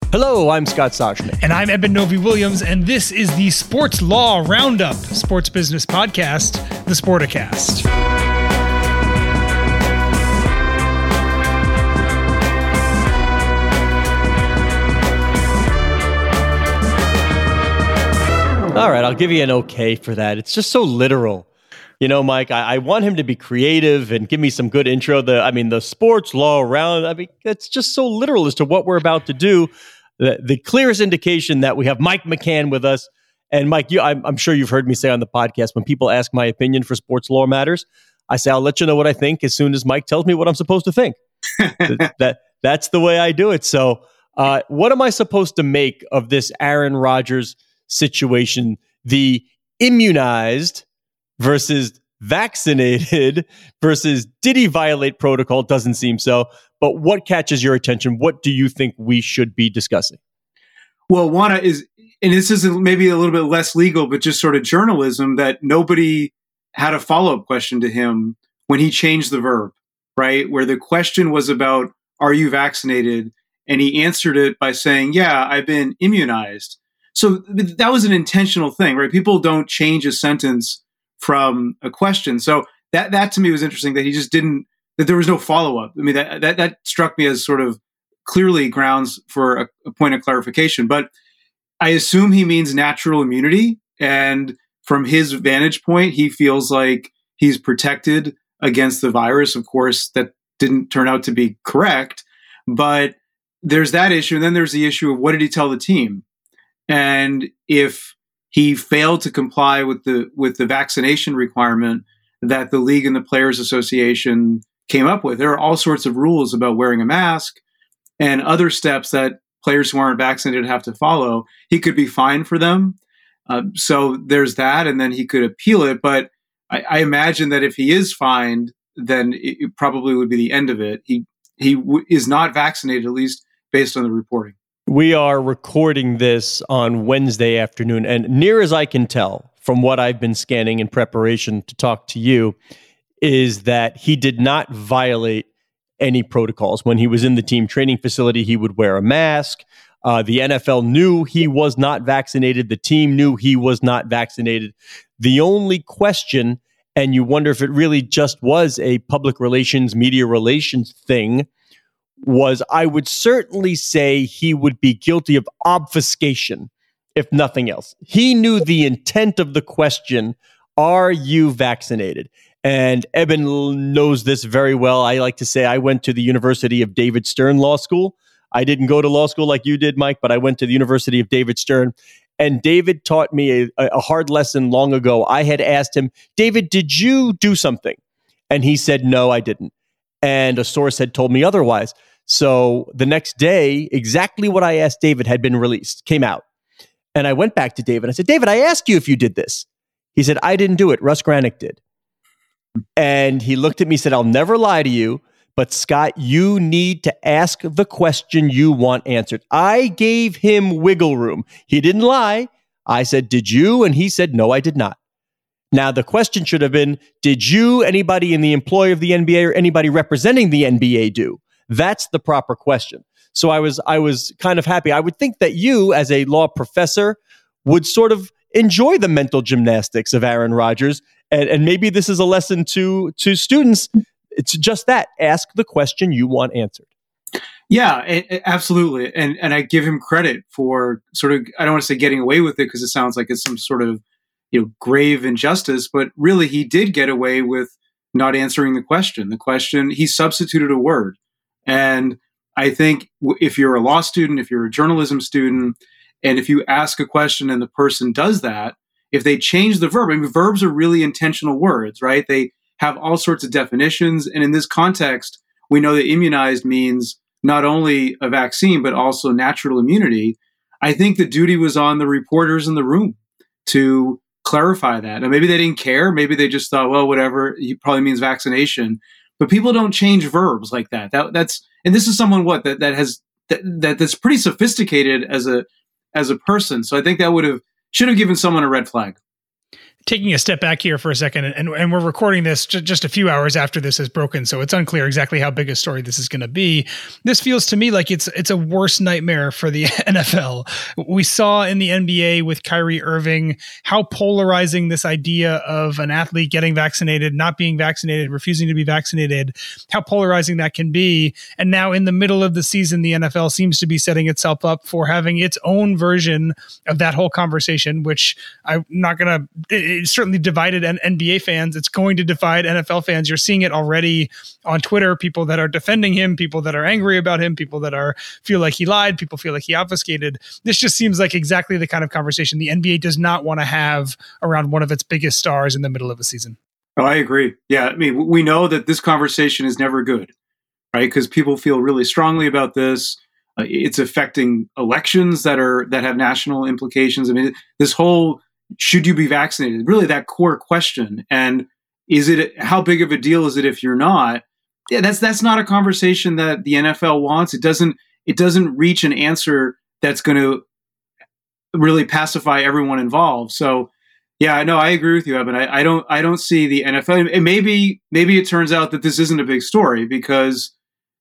Hello, I'm Scott Soshnick. And I'm Eben Novy-Williams, and this is the Sports Law Roundup, sports business podcast, the Sporticast. All right, I'll give you an okay for that. It's just so literal. You know, Mike, I want him to be creative and give me some good intro. The sports law round, it's just so literal as to what we're about to do. The clearest indication that we have Mike McCann with us. And Mike, I'm sure you've heard me say on the podcast, when people ask my opinion for sports law matters, I say, I'll let you know what I think as soon as Mike tells me what I'm supposed to think. That's the way I do it. So what am I supposed to make of this Aaron Rodgers situation? The immunized versus vaccinated versus did he violate protocol? Doesn't seem so. But what catches your attention? What do you think we should be discussing? Well, one is, and this is maybe a little bit less legal, but just sort of journalism, that nobody had a follow-up question to him when he changed the verb, right? Where the question was about, are you vaccinated? And he answered it by saying, yeah, I've been immunized. So that was an intentional thing, right? People don't change a sentence from a question. So that to me was interesting, that he just didn't, that there was no follow-up. I mean, that struck me as sort of clearly grounds for a point of clarification. But I assume he means natural immunity. And from his vantage point, he feels like he's protected against the virus. Of course, that didn't turn out to be correct. But there's that issue. And then there's the issue of, what did he tell the team? And if he failed to comply with the vaccination requirement that the league and the Players Association came up with, there are all sorts of rules about wearing a mask and other steps that players who aren't vaccinated have to follow. He could be fined for them. So there's that, and then he could appeal it. But I imagine that if he is fined, then it probably would be the end of it. He is not vaccinated, at least based on the reporting. We are recording this on Wednesday afternoon, and near as I can tell from what I've been scanning in preparation to talk to you, is that he did not violate any protocols. When he was in the team training facility, he would wear a mask. The NFL knew he was not vaccinated. The team knew he was not vaccinated. The only question, and you wonder if it really just was a public relations, media relations thing, was I would certainly say he would be guilty of obfuscation, if nothing else. He knew the intent of the question, are you vaccinated? And Eben knows this very well. I like to say I went to the University of David Stern Law School. I didn't go to law school like you did, Mike, but I went to the University of David Stern. And David taught me a hard lesson long ago. I had asked him, David, did you do something? And he said, no, I didn't. And a source had told me otherwise. So the next day, exactly what I asked David had been released, came out. And I went back to David. I said, David, I asked you if you did this. He said, I didn't do it. Russ Granick did. And he looked at me and said, I'll never lie to you, but Scott, you need to ask the question you want answered. I gave him wiggle room. He didn't lie. I said, did you? And he said, no, I did not. Now, the question should have been, did you, anybody in the employ of the NBA or anybody representing the NBA do? That's the proper question. So I was kind of happy. I would think that you, as a law professor, would sort of enjoy the mental gymnastics of Aaron Rodgers. And maybe this is a lesson to students. It's just that. Ask the question you want answered. Yeah, absolutely. And I give him credit for sort of, I don't want to say getting away with it because it sounds like it's some sort of, grave injustice, but really he did get away with not answering the question. The question, he substituted a word. And I think if you're a law student, if you're a journalism student, and if you ask a question and the person does that, if they change the verb, verbs are really intentional words, right? They have all sorts of definitions. And in this context, we know that immunized means not only a vaccine, but also natural immunity. I think the duty was on the reporters in the room to clarify that. And maybe they didn't care. Maybe they just thought, well, whatever, he probably means vaccination. But people don't change verbs like that. That's and this is someone that's pretty sophisticated as a person. So I think that should have given someone a red flag. Taking a step back here for a second, and we're recording this just a few hours after this has broken, so it's unclear exactly how big a story this is going to be. This feels to me like it's a worse nightmare for the NFL. We saw in the NBA with Kyrie Irving how polarizing this idea of an athlete getting vaccinated, not being vaccinated, refusing to be vaccinated, how polarizing that can be. And now in the middle of the season, the NFL seems to be setting itself up for having its own version of that whole conversation, which I'm not going to... It certainly divided NBA fans. It's going to divide NFL fans. You're seeing it already on Twitter, people that are defending him, people that are angry about him, people that feel like he lied, people feel like he obfuscated. This just seems like exactly the kind of conversation the NBA does not want to have around one of its biggest stars in the middle of a season. Oh, I agree. Yeah, I mean, we know that this conversation is never good, right? Because people feel really strongly about this. It's affecting elections that have national implications. I mean, this whole should you be vaccinated? Really, that core question. And how big of a deal is it if you're not? Yeah, that's not a conversation that the NFL wants. It doesn't reach an answer that's going to really pacify everyone involved. So, yeah, no, I agree with you, Evan. I don't see the NFL. And maybe it turns out that this isn't a big story because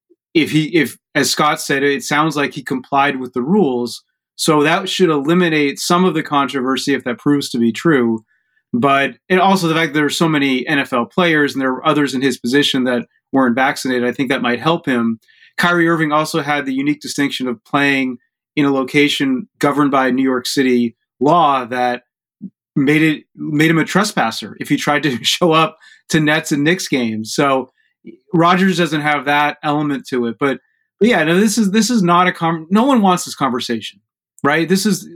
if as Scott said, it sounds like he complied with the rules. So that should eliminate some of the controversy if that proves to be true. And also the fact that there are so many NFL players and there are others in his position that weren't vaccinated, I think that might help him. Kyrie Irving also had the unique distinction of playing in a location governed by New York City law that made him a trespasser if he tried to show up to Nets and Knicks games. So Rodgers doesn't have that element to it. But yeah, no, this is not no one wants this conversation. Right? This is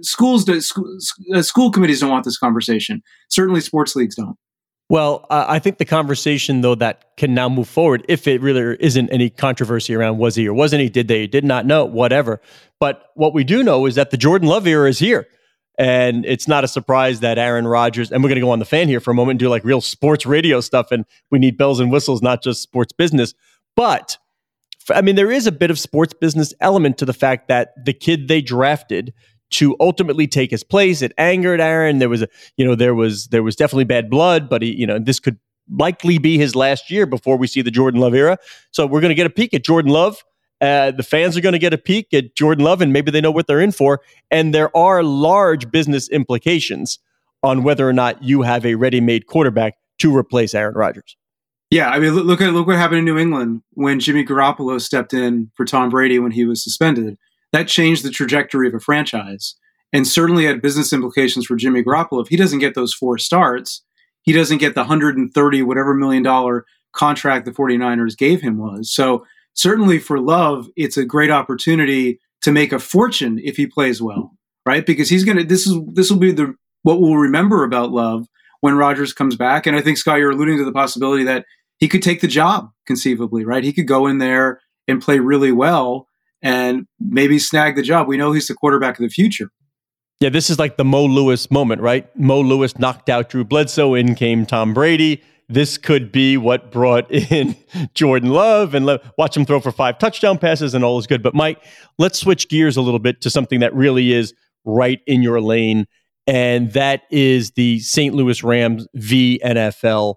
school committees don't want this conversation. Certainly sports leagues don't. Well, I think the conversation, though, that can now move forward, if it really isn't any controversy around was he or wasn't he, did they, did not know, whatever. But what we do know is that the Jordan Love era is here. And it's not a surprise that Aaron Rodgers, and we're going to go on the fan here for a moment and do like real sports radio stuff. And we need bells and whistles, not just sports business. But I mean, there is a bit of sports business element to the fact that the kid they drafted to ultimately take his place, it angered Aaron. There was definitely bad blood, but this could likely be his last year before we see the Jordan Love era. So we're going to get a peek at Jordan Love. The fans are going to get a peek at Jordan Love, and maybe they know what they're in for. And there are large business implications on whether or not you have a ready-made quarterback to replace Aaron Rodgers. Yeah, I mean, look what happened in New England when Jimmy Garoppolo stepped in for Tom Brady when he was suspended. That changed the trajectory of a franchise and certainly had business implications for Jimmy Garoppolo. If he doesn't get those 4 starts, he doesn't get the $130 whatever million contract the 49ers gave him was. So certainly for Love, it's a great opportunity to make a fortune if he plays well, right? Because this will be what we'll remember about Love when Rodgers comes back. And I think, Scott, you're alluding to the possibility that he could take the job conceivably, right? He could go in there and play really well and maybe snag the job. We know he's the quarterback of the future. Yeah, this is like the Mo Lewis moment, right? Mo Lewis knocked out Drew Bledsoe, in came Tom Brady. This could be what brought in Jordan Love and watch him throw for 5 touchdown passes and all is good. But Mike, let's switch gears a little bit to something that really is right in your lane, and that is the St. Louis Rams v. NFL.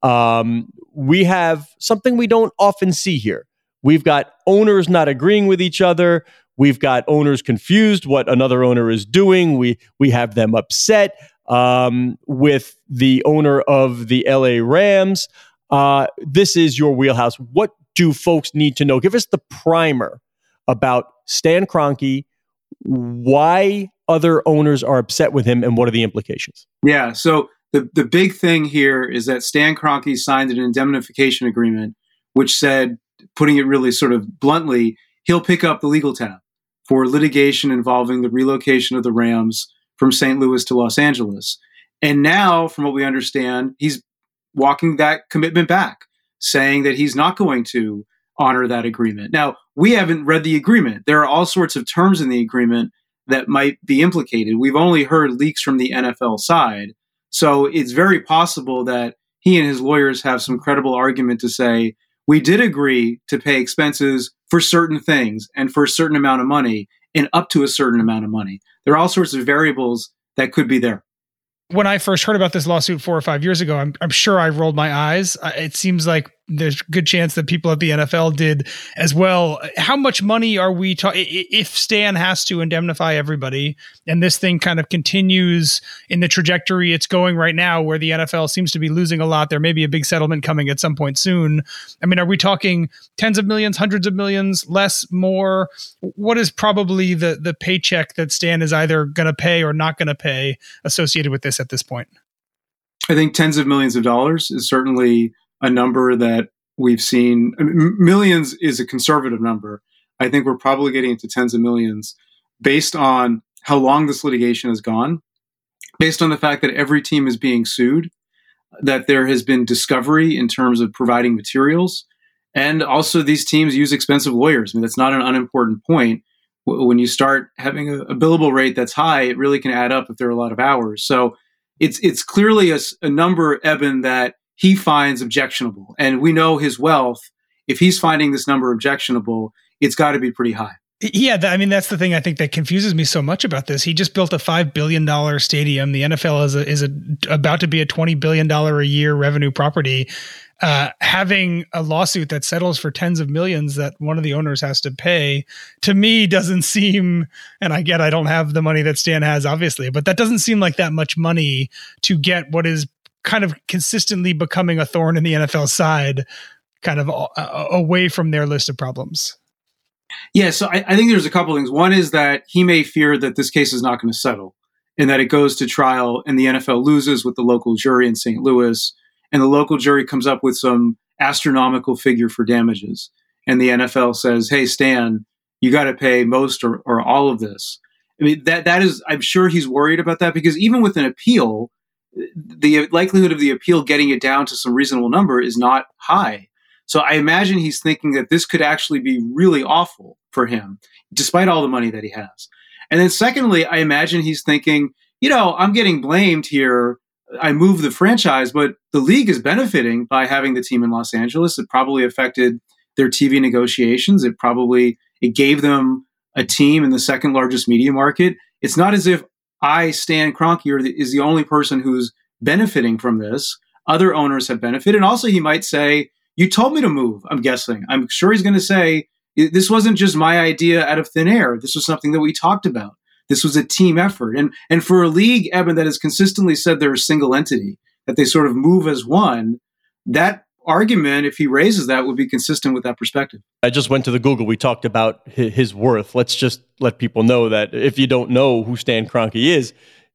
We have something we don't often see here. We've got owners not agreeing with each other. We've got owners confused what another owner is doing. We have them upset with the owner of the LA Rams. This is your wheelhouse. What do folks need to know? Give us the primer about Stan Kroenke, why other owners are upset with him, and what are the implications? Yeah, so the big thing here is that Stan Kroenke signed an indemnification agreement, which said, putting it really sort of bluntly, he'll pick up the legal tab for litigation involving the relocation of the Rams from St. Louis to Los Angeles. And now, from what we understand, he's walking that commitment back, saying that he's not going to honor that agreement. Now, we haven't read the agreement. There are all sorts of terms in the agreement that might be implicated. We've only heard leaks from the NFL side. So it's very possible that he and his lawyers have some credible argument to say, we did agree to pay expenses for certain things and for a certain amount of money and up to a certain amount of money. There are all sorts of variables that could be there. When I first heard about this lawsuit 4 or 5 years ago, I'm sure I rolled my eyes. It seems like there's a good chance that people at the NFL did as well. How much money are we talking? If Stan has to indemnify everybody and this thing kind of continues in the trajectory it's going right now, where the NFL seems to be losing a lot, there may be a big settlement coming at some point soon. I mean, are we talking tens of millions, hundreds of millions, less, more? What is probably the paycheck that Stan is either going to pay or not going to pay associated with this at this point? I think tens of millions of dollars is certainly a number that we've seen. I mean, millions is a conservative number. I think we're probably getting into tens of millions based on how long this litigation has gone, based on the fact that every team is being sued, that there has been discovery in terms of providing materials, and also these teams use expensive lawyers. I mean, that's not an unimportant point. When you start having a billable rate that's high, it really can add up if there are a lot of hours. So it's clearly a number, Eben, that he finds objectionable. And we know his wealth. If he's finding this number objectionable, it's got to be pretty high. Yeah, I mean, that's the thing I think that confuses me so much about this. He just built a $5 billion stadium. The NFL is about to be a $20 billion a year revenue property. Having a lawsuit that settles for tens of millions that one of the owners has to pay, to me doesn't seem, and I don't have the money that Stan has, obviously, but that doesn't seem like that much money to get what is kind of consistently becoming a thorn in the NFL side, kind of away from their list of problems. Yeah, so I think there's a couple things. One is that he may fear that this case is not going to settle and that it goes to trial and the NFL loses with the local jury in St. Louis, and the local jury comes up with some astronomical figure for damages. And the NFL says, hey, Stan, you got to pay most or all of this. I mean, that is, I'm sure he's worried about that, because even with an appeal, the likelihood of the appeal getting it down to some reasonable number is not high. So I imagine he's thinking that this could actually be really awful for him, despite all the money that he has. And then secondly, I imagine he's thinking, I'm getting blamed here. I moved the franchise, but the league is benefiting by having the team in Los Angeles. It probably affected their TV negotiations. It gave them a team in the second largest media market. It's not as if Stan Kroenke, is the only person who's benefiting from this. Other owners have benefited. And also he might say, you told me to move, I'm guessing. I'm sure he's going to say, this wasn't just my idea out of thin air. This was something that we talked about. This was a team effort. And for a league, Eben, that has consistently said they're a single entity, that they sort of move as one, that argument, if he raises that, would be consistent with that perspective. I just went to the Google. We talked about his worth. Let's just let people know that if you don't know who Stan Kroenke is,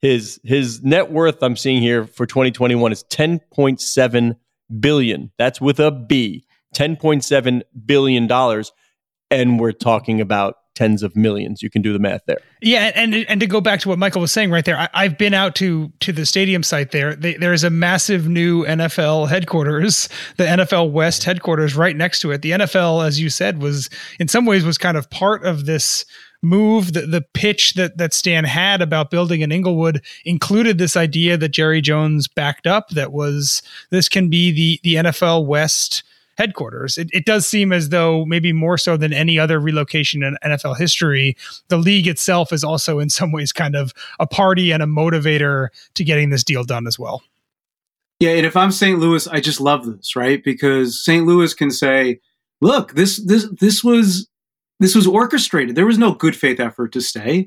his net worth I'm seeing here for 2021 is $10.7 billion. That's with a B, $10.7 billion. And we're talking about tens of millions. You can do the math there. Yeah, and to go back to what Michael was saying right there, I've been out to the stadium site there. There is a massive new NFL headquarters, the NFL West headquarters right next to it. The NFL, as you said, was in some ways was kind of part of this move. The pitch that Stan had about building in Inglewood included this idea that Jerry Jones backed up, that was this can be the NFL West headquarters. It does seem as though, maybe more so than any other relocation in NFL history, the league itself is also in some ways kind of a party and a motivator to getting this deal done as well. Yeah, and if I'm St. Louis, I just love this, right? Because St. Louis can say, look, this was orchestrated. There was no good faith effort to stay.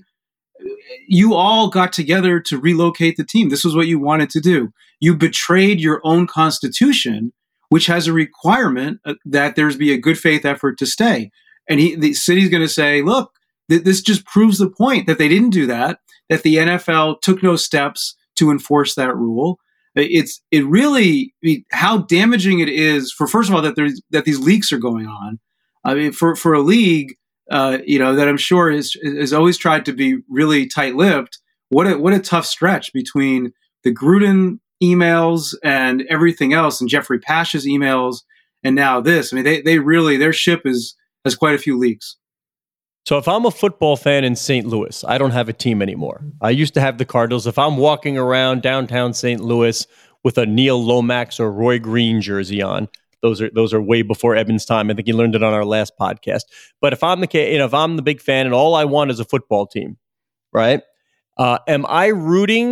You all got together to relocate the team. This was what you wanted to do. You betrayed your own constitution, which has a requirement that there's be a good faith effort to stay. And the city's going to say, look, this just proves the point that they didn't do that the NFL took no steps to enforce that rule. It really, how damaging it is for, first of all, that these leaks are going on. I mean, for a league, that I'm sure has always tried to be really tight-lipped. What a tough stretch between the Gruden emails and everything else, and Jeffrey Pash's emails, and now this. I mean, they really, their ship has quite a few leaks. So if I'm a football fan in St. Louis, I don't have a team anymore. I used to have the Cardinals. If I'm walking around downtown St. Louis with a Neil Lomax or Roy Green jersey on, those are way before Eben's time. I think he learned it on our last podcast. But if I'm the big fan and all I want is a football team, right? Am I rooting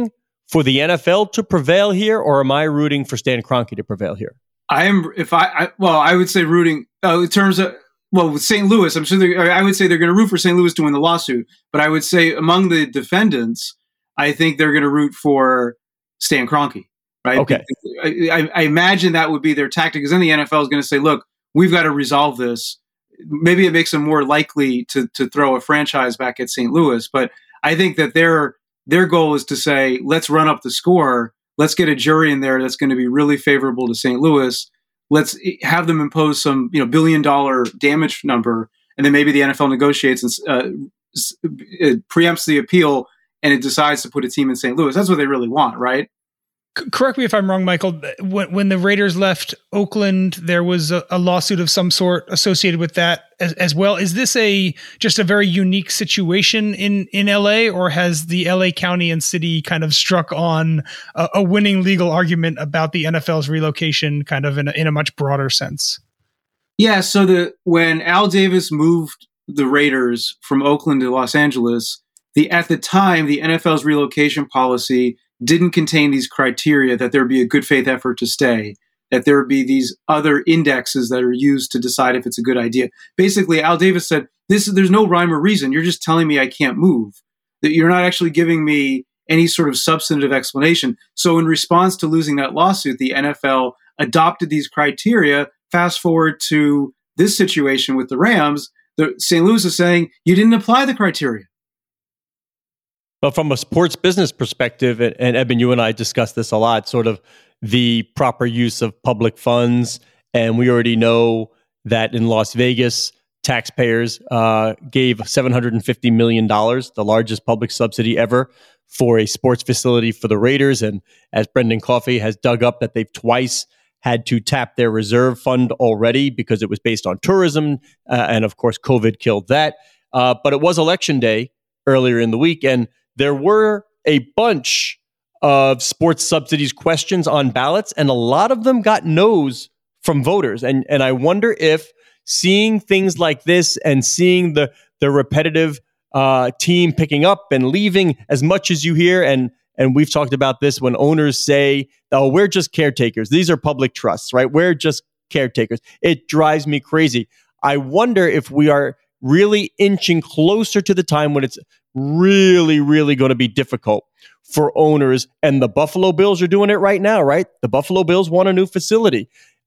for the NFL to prevail here, or am I rooting for Stan Kroenke to prevail here? I would say rooting in terms of, with St. Louis, I'm sure I would say they're going to root for St. Louis to win the lawsuit. But I would say among the defendants, I think they're going to root for Stan Kroenke, right? Okay. I imagine that would be their tactic, because then the NFL is going to say, look, we've got to resolve this. Maybe it makes them more likely to throw a franchise back at St. Louis. But I think that their goal is to say, let's run up the score. Let's get a jury in there that's going to be really favorable to St. Louis. Let's have them impose some, $1 billion damage number, and then maybe the NFL negotiates and it preempts the appeal, and it decides to put a team in St. Louis. That's what they really want, right? Correct me if I'm wrong, Michael. When the Raiders left Oakland, there was a lawsuit of some sort associated with that as well. Is this just a very unique situation in LA, or has the LA County and city kind of struck on a winning legal argument about the NFL's relocation, kind of in a much broader sense? Yeah. So when Al Davis moved the Raiders from Oakland to Los Angeles, at the time the NFL's relocation policy didn't contain these criteria that there would be a good faith effort to stay, that there would be these other indexes that are used to decide if it's a good idea. Basically, Al Davis said, there's no rhyme or reason. You're just telling me I can't move, that you're not actually giving me any sort of substantive explanation. So in response to losing that lawsuit, the NFL adopted these criteria. Fast forward to this situation with the Rams, St. Louis is saying, you didn't apply the criteria. But from a sports business perspective, and Eben, you and I discussed this a lot, sort of the proper use of public funds. And we already know that in Las Vegas, taxpayers gave $750 million, the largest public subsidy ever, for a sports facility for the Raiders. And as Brendan Coffey has dug up, that they've twice had to tap their reserve fund already because it was based on tourism. And of course, COVID killed that. But it was election day earlier in the week, and there were a bunch of sports subsidies questions on ballots, and a lot of them got no's from voters. And I wonder if seeing things like this and seeing the repetitive team picking up and leaving, as much as you hear, and we've talked about this when owners say, oh, we're just caretakers. These are public trusts, right? We're just caretakers. It drives me crazy. I wonder if we are really inching closer to the time when it's really, really going to be difficult for owners. And the Buffalo Bills are doing it right now, right? The Buffalo Bills want a new facility.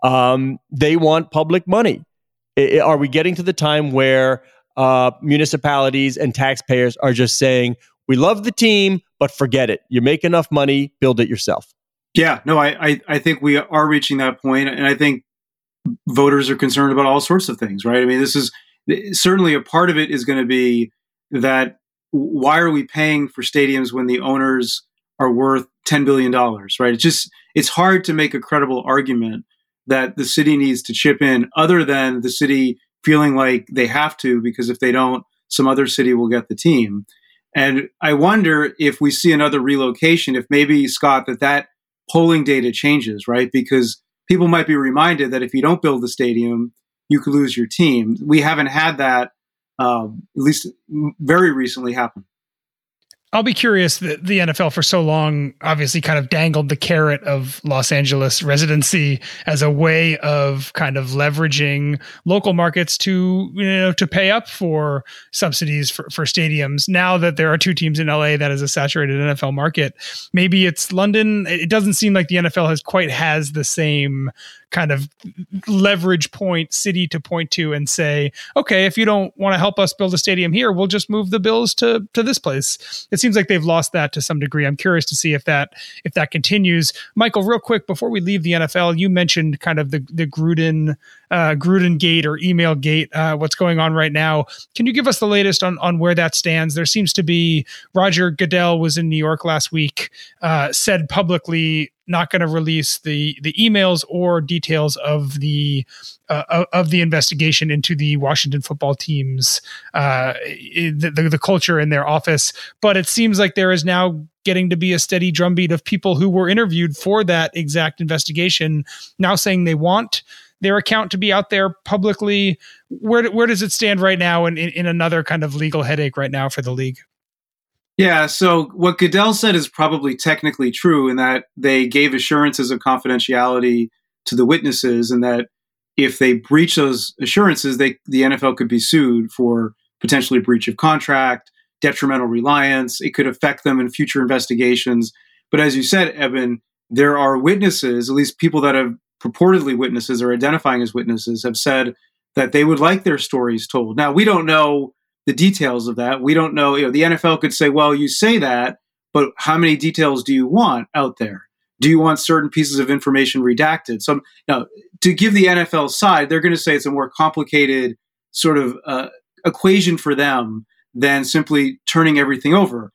They want public money. Are we getting to the time where municipalities and taxpayers are just saying, we love the team, but forget it. You make enough money, build it yourself? Yeah, no, I think we are reaching that point, and I think voters are concerned about all sorts of things, right? I mean, this is certainly a part of it is going to be that why are we paying for stadiums when the owners are worth $10 billion, right? It's hard to make a credible argument that the city needs to chip in, other than the city feeling like they have to, because if they don't, some other city will get the team. And I wonder if we see another relocation, if maybe, Scott, that polling data changes, right? Because people might be reminded that if you don't build the stadium, you could lose your team. We haven't had that, at least very recently, happen. I'll be curious that the NFL for so long obviously kind of dangled the carrot of Los Angeles residency as a way of kind of leveraging local markets to pay up for subsidies for stadiums. Now that there are two teams in LA that is a saturated NFL market, maybe it's London. It doesn't seem like the NFL has the same kind of leverage city to point to and say, okay, if you don't want to help us build a stadium here, we'll just move the Bills to this place. It seems like they've lost that to some degree. I'm curious to see if that continues. Michael, real quick, before we leave the NFL, you mentioned kind of the Gruden gate or email gate, what's going on right now. Can you give us the latest on where that stands? There seems to be, Roger Goodell was in New York last week, said publicly not going to release the emails or details of the investigation into the Washington football team's the culture in their office. But it seems like there is now getting to be a steady drumbeat of people who were interviewed for that exact investigation now saying they want their account to be out there publicly. Where does it stand right now in another kind of legal headache right now for the league? Yeah, so what Goodell said is probably technically true in that they gave assurances of confidentiality to the witnesses, and that if they breach those assurances, the NFL could be sued for potentially breach of contract, detrimental reliance. It could affect them in future investigations. But as you said, Eben, there are witnesses, at least people that have purportedly witnesses or identifying as witnesses, have said that they would like their stories told. Now, we don't know the details of that. We don't know, the NFL could say, well, you say that, but how many details do you want out there? Do you want certain pieces of information redacted? So now, to give the NFL side, they're going to say it's a more complicated sort of equation for them than simply turning everything over.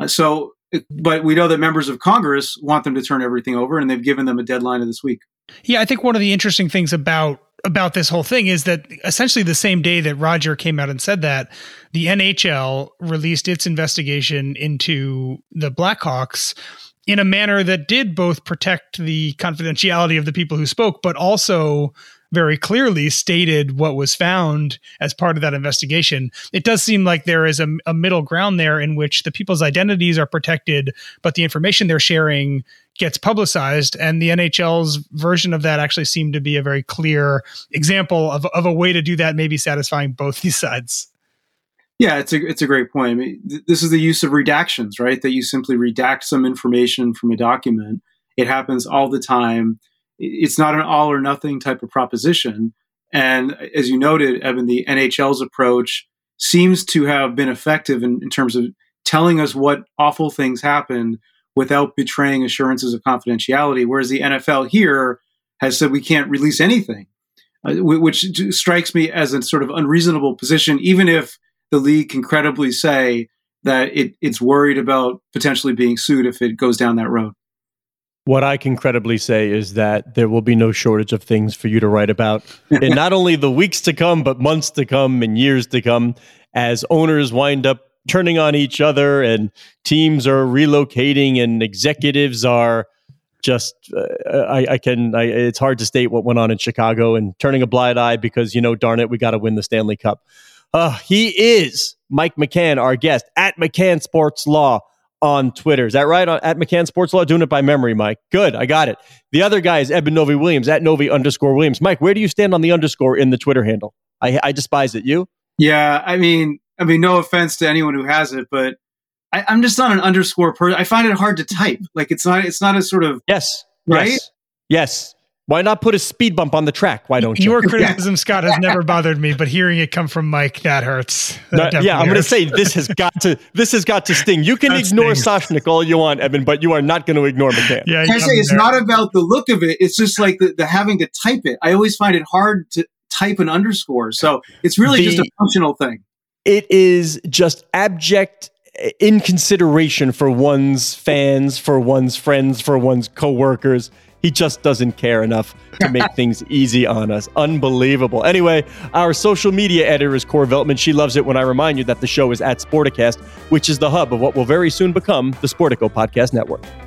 But we know that members of Congress want them to turn everything over, and they've given them a deadline of this week. Yeah, I think one of the interesting things about this whole thing is that essentially the same day that Roger came out and said that, the NHL released its investigation into the Blackhawks in a manner that did both protect the confidentiality of the people who spoke, but also very clearly stated what was found as part of that investigation. It does seem like there is a middle ground there in which the people's identities are protected, but the information they're sharing gets publicized. And the NHL's version of that actually seemed to be a very clear example of a way to do that, maybe satisfying both these sides. Yeah, it's a great point. I mean, this is the use of redactions, right? That you simply redact some information from a document. It happens all the time. It's not an all or nothing type of proposition. And as you noted, Evan, the NHL's approach seems to have been effective in terms of telling us what awful things happened without betraying assurances of confidentiality, whereas the NFL here has said we can't release anything, which strikes me as a sort of unreasonable position, even if the league can credibly say that it's worried about potentially being sued if it goes down that road. What I can credibly say is that there will be no shortage of things for you to write about in not only the weeks to come, but months to come and years to come, as owners wind up turning on each other and teams are relocating and executives are just, it's hard to state what went on in Chicago and turning a blind eye because, darn it, we got to win the Stanley Cup. He is Mike McCann, our guest at McCann Sports Law on Twitter. Is that right? At McCann Sports Law? Doing it by memory, Mike. Good. I got it. The other guy is Eben Novy-Williams at Novy_Williams. Mike, where do you stand on the underscore in the Twitter handle? I despise it. You? Yeah. I mean, no offense to anyone who has it, but I'm just not an underscore person. I find it hard to type. Like it's not a sort of, yes, right? Yes. Why not put a speed bump on the track? Why don't you? Your criticism, Scott, has never bothered me, but hearing it come from Mike, that hurts. I'm going to say this has got to sting. You can ignore Soshnick all you want, Evan, but you are not going to ignore McCann. Yeah, I say it's not about the look of it. It's just like the having to type it. I always find it hard to type an underscore. So it's really just a functional thing. It is just abject inconsideration for one's fans, for one's friends, for one's coworkers. He just doesn't care enough to make things easy on us. Unbelievable. Anyway, our social media editor is Cor Veltman. She loves it when I remind you that the show is at Sporticast, which is the hub of what will very soon become the Sportico Podcast Network.